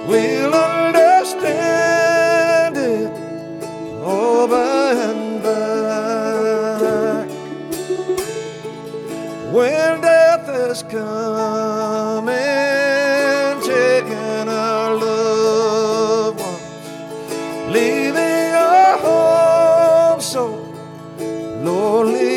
we'll understand it all by and by. When death has come